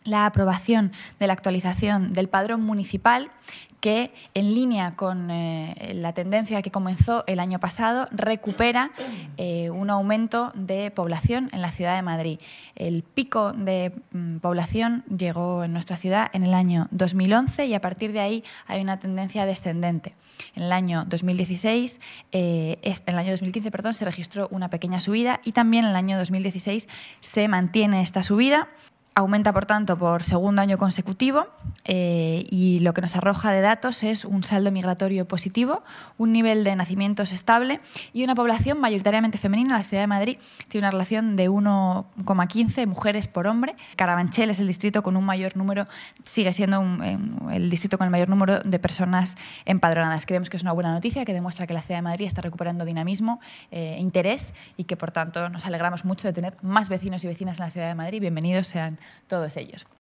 la aprobación de la actualización del padrón municipal que, en línea con la tendencia que comenzó el año pasado, recupera un aumento de población en la ciudad de Madrid. El pico de población llegó en nuestra ciudad en el año 2011 y a partir de ahí hay una tendencia descendente. En el año 2015, se registró una pequeña subida y también en el año 2016 se mantiene esta subida. Aumenta, por tanto, por segundo año consecutivo y lo que nos arroja de datos es un saldo migratorio positivo, un nivel de nacimientos estable y una población mayoritariamente femenina. La ciudad de Madrid tiene una relación de 1,15 mujeres por hombre. Carabanchel es el distrito con un mayor número, sigue siendo el distrito con el mayor número de personas empadronadas. Creemos que es una buena noticia que demuestra que la ciudad de Madrid está recuperando dinamismo e interés y que, por tanto, nos alegramos mucho de tener más vecinos y vecinas en la ciudad de Madrid. Bienvenidos sean todos ellos.